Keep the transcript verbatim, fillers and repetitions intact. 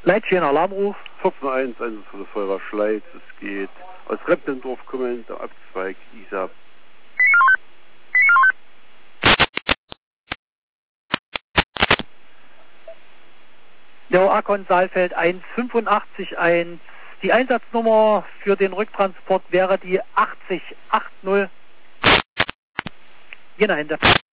Leitstehen, Alarmruf. vierzehn eins, eins von der Feuerwehr Schleiz. Es geht aus Reppendorf kommend, der Abzweig Isar. Der Akon Saalfeld eins fünfundachtzig eins. Die Einsatznummer für den Rücktransport wäre die achtzig achtzig. Jena Ende.